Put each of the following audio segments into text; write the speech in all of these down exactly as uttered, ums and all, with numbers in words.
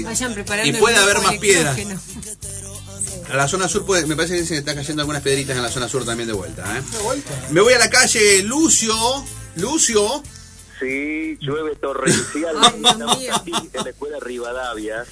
Vayan preparando. Y puede haber más piedras. A la zona sur puede, me parece que se están cayendo algunas piedritas en la zona sur también de vuelta, ¿eh? De vuelta. Me voy a la calle Lucio. Lucio. Sí, llueve torrencialmente. Estamos aquí en la escuela Rivadavia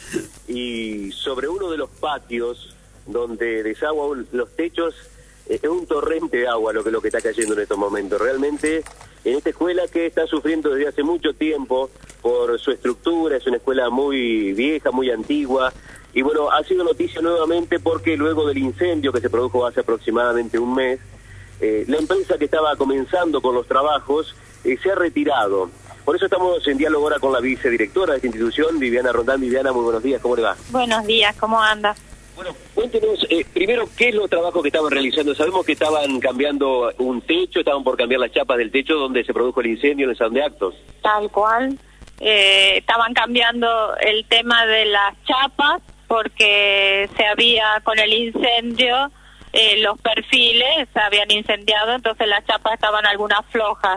y sobre uno de los patios donde desagua los techos es un torrente de agua lo que lo que está cayendo en estos momentos. Realmente en esta escuela que está sufriendo desde hace mucho tiempo por su estructura, es una escuela muy vieja, muy antigua. Y bueno, ha sido noticia nuevamente porque luego del incendio que se produjo hace aproximadamente un mes, eh, la empresa que estaba comenzando con los trabajos eh, se ha retirado. Por eso estamos en diálogo ahora con la vicedirectora de esta institución, Viviana Rondán. Viviana, muy buenos días, ¿cómo le va? Buenos días, ¿cómo anda? Bueno, cuéntenos, eh, primero, ¿qué es los trabajos que estaban realizando? Sabemos que estaban cambiando un techo, estaban por cambiar las chapas del techo donde se produjo el incendio en el salón de actos. Tal cual, eh, estaban cambiando el tema de las chapas, porque se había, con el incendio, eh, los perfiles se habían incendiado, entonces las chapas estaban algunas flojas.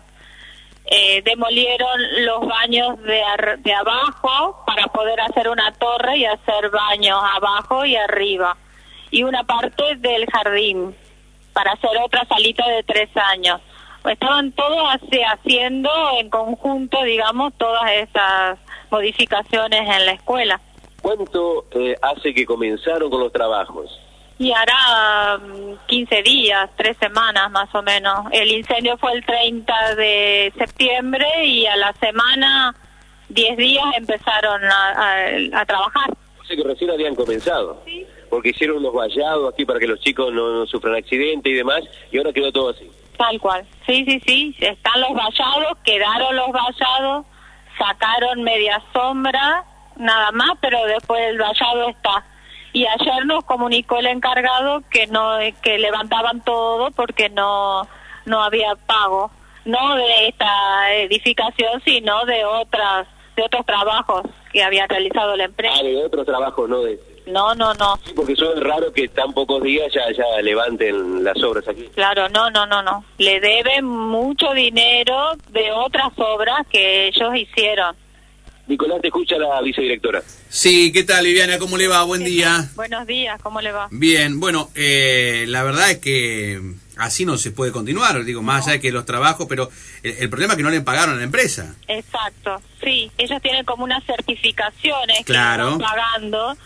Eh, demolieron los baños de, ar de abajo para poder hacer una torre y hacer baños abajo y arriba. Y una parte del jardín, para hacer otra salita de tres años. Estaban todos así, haciendo en conjunto, digamos, todas esas modificaciones en la escuela. ¿Cuánto eh, hace que comenzaron con los trabajos? Y hará um, quince días, tres semanas más o menos. El incendio fue el treinta de septiembre y a la semana, diez días, empezaron a, a, a trabajar. O sea que recién habían comenzado. Sí. Porque hicieron unos vallados aquí para que los chicos no, no sufran accidentes y demás, y ahora quedó todo así. Tal cual. Sí, sí, sí. Están los vallados, quedaron los vallados, sacaron media sombra, nada más, pero después el vallado está. Y ayer nos comunicó el encargado que no que levantaban todo porque no no había pago, no de esta edificación, sino de otras de otros trabajos que había realizado la empresa. Ah, de otros trabajos, no de... No, no, no. Sí, porque eso es raro que tan pocos días ya ya levanten las obras aquí. Claro, no, no, no, no. Le deben mucho dinero de otras obras que ellos hicieron. Nicolás, te escucha la vicedirectora. Sí, ¿qué tal, Viviana? ¿Cómo le va? Buen día. Buenos días, ¿cómo le va? Bien, bueno, eh, la verdad es que así no se puede continuar, digo, más allá de que los trabajos, pero el, el problema es que no le pagaron a la empresa. Exacto, sí, ellos tienen como unas certificaciones claro. que están pagando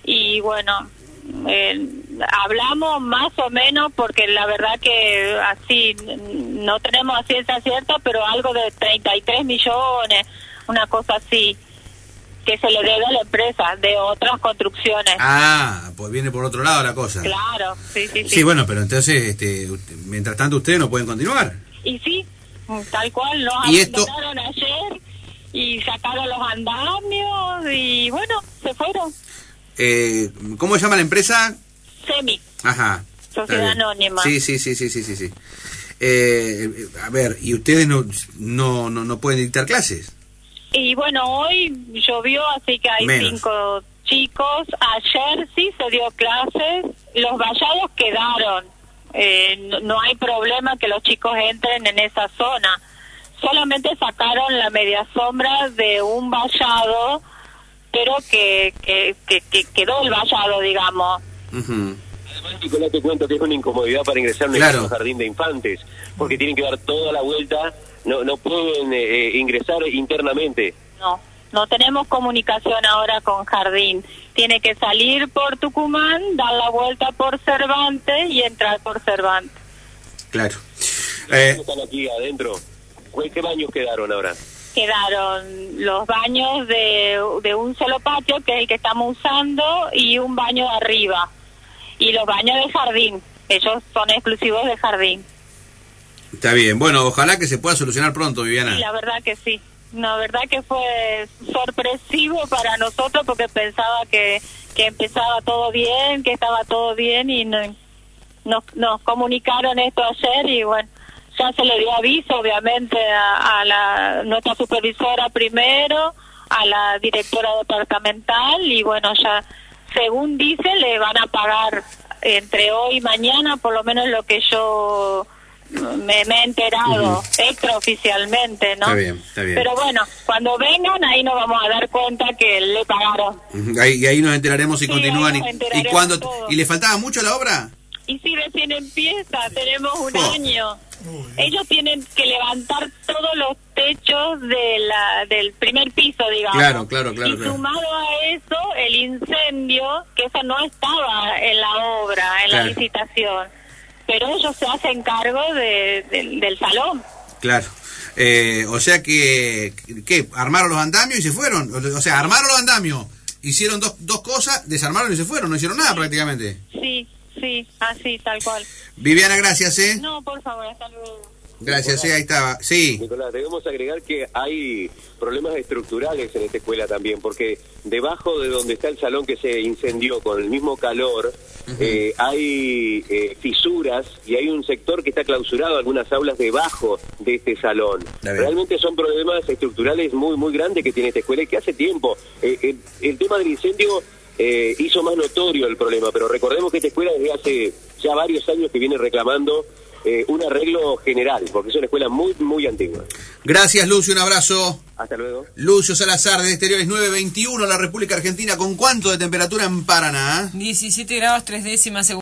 y bueno, eh, hablamos más o menos porque la verdad que así no tenemos a ciencia cierta, pero algo de treinta y tres millones, una cosa así, que se le debe a la empresa de otras construcciones. Ah, pues viene por otro lado la cosa. Claro, sí, sí, sí. Sí, bueno, pero entonces, este, mientras tanto ustedes no pueden continuar. Y sí, tal cual, nos ¿Y esto? abandonaron ayer y sacaron los andamios y bueno, se fueron. Eh, ¿Cómo se llama la empresa? Semi. Ajá. Sociedad Anónima. Sí, sí, sí, sí, sí, sí. sí. Eh, a ver, ¿y ustedes no, no, no, no pueden dictar clases? Y bueno, hoy llovió, así que hay Menos. cinco chicos. Ayer sí se dio clases, los vallados quedaron. Eh, no, no hay problema que los chicos entren en esa zona. Solamente sacaron la media sombra de un vallado, pero que, que, que, que quedó el vallado, digamos. Uh-huh. Además, Nicolás, te cuento que es una incomodidad para ingresar a un claro. jardín de infantes, porque tienen que dar toda la vuelta. No no pueden eh, ingresar internamente. No, no tenemos comunicación ahora con Jardín. Tiene que salir por Tucumán, dar la vuelta por Cervantes y entrar por Cervantes. Claro. Eh, ¿Están aquí adentro? ¿Qué baños quedaron ahora? Quedaron los baños de, de un solo patio, que es el que estamos usando, y un baño de arriba. Y los baños de jardín. Ellos son exclusivos de jardín. Está bien, bueno, ojalá que se pueda solucionar pronto, Viviana. Sí, la verdad que sí. La verdad que fue sorpresivo para nosotros porque pensaba que, que empezaba todo bien, que estaba todo bien y no, nos, nos comunicaron esto ayer y bueno, ya se le dio aviso obviamente a, a la nuestra supervisora primero, a la directora departamental y bueno, ya según dice le van a pagar entre hoy y mañana, por lo menos lo que yo me, me he enterado uh-huh. extraoficialmente, ¿no? Está bien, está bien. Pero bueno, cuando vengan ahí nos vamos a dar cuenta que le pagaron. Uh-huh. Ahí, y ahí nos enteraremos si sí, continúan. Y, y, cuando, todo. ¿Y le faltaba mucho a la obra? Y si recién empieza, tenemos un oh. año. Ellos tienen que levantar todos los techos de la del primer piso, digamos. Claro, claro, claro. Y claro. sumado a eso, el incendio, que eso no estaba en la obra, en claro. la licitación. Pero ellos se hacen cargo de, de, del salón. Claro. Eh, o sea que, ¿qué? ¿Armaron los andamios y se fueron? O sea, armaron los andamios, hicieron dos, dos cosas, desarmaron y se fueron, no hicieron nada prácticamente. Sí. Sí, así, tal cual. Viviana, gracias, ¿eh? No, por favor, hasta luego. Gracias, sí, ahí estaba. Sí. Nicolás, debemos agregar que hay problemas estructurales en esta escuela también, porque debajo de donde está el salón que se incendió con el mismo calor, uh-huh. eh, hay eh, fisuras y hay un sector que está clausurado, algunas aulas debajo de este salón. Realmente son problemas estructurales muy, muy grandes que tiene esta escuela y que hace tiempo. Eh, el, el tema del incendio... Eh, hizo más notorio el problema, pero recordemos que esta escuela desde hace ya varios años que viene reclamando eh, un arreglo general, porque es una escuela muy, muy antigua. Gracias, Lucio, un abrazo. Hasta luego. Lucio Salazar, de Exteriores nueve veintiuno, la República Argentina. ¿Con cuánto de temperatura en Paraná? diecisiete grados, tres décimas.